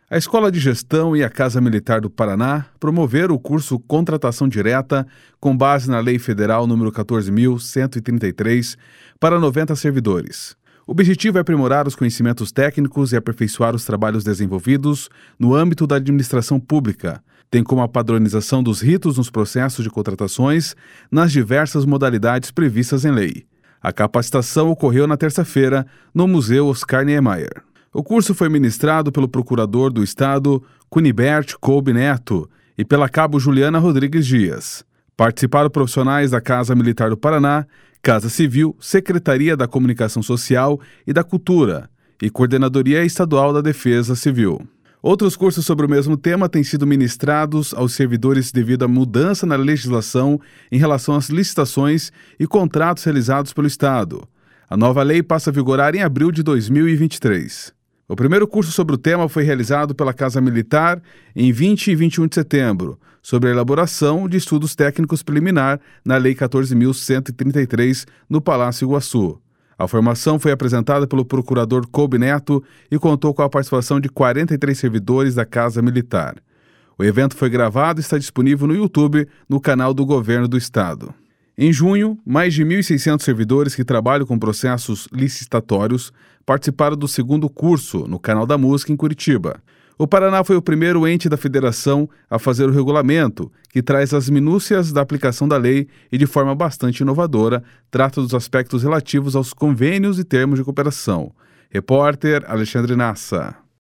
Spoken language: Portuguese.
A Escola de Gestão e a Casa Militar do Paraná promoveram o curso Contratação Direta com base na Lei Federal nº 14.133 para 90 servidores. O objetivo é aprimorar os conhecimentos técnicos e aperfeiçoar os trabalhos desenvolvidos no âmbito da administração pública, tem como a padronização dos ritos nos processos de contratações nas diversas modalidades previstas em lei. A capacitação ocorreu na terça-feira no Museu Oscar Niemeyer. O curso foi ministrado pelo Procurador do Estado, Cunibert Kolbe Neto, e pela Cabo Juliana Rodrigues Dias. Participaram profissionais da Casa Militar do Paraná, Casa Civil, Secretaria da Comunicação Social e da Cultura e Coordenadoria Estadual da Defesa Civil. Outros cursos sobre o mesmo tema têm sido ministrados aos servidores devido à mudança na legislação em relação às licitações e contratos realizados pelo Estado. A nova lei passa a vigorar em abril de 2023. O primeiro curso sobre o tema foi realizado pela Casa Militar em 20 e 21 de setembro, sobre a elaboração de estudos técnicos preliminar na Lei 14.133, no Palácio Iguaçu. A formação foi apresentada pelo Procurador Kolbe Neto e contou com a participação de 43 servidores da Casa Militar. O evento foi gravado e está disponível no YouTube, no canal do Governo do Estado. Em junho, mais de 1.600 servidores que trabalham com processos licitatórios participaram do segundo curso no Canal da Música em Curitiba. O Paraná foi o primeiro ente da federação a fazer o regulamento, que traz as minúcias da aplicação da lei e, de forma bastante inovadora, trata dos aspectos relativos aos convênios e termos de cooperação. Repórter Alexandre Nassa.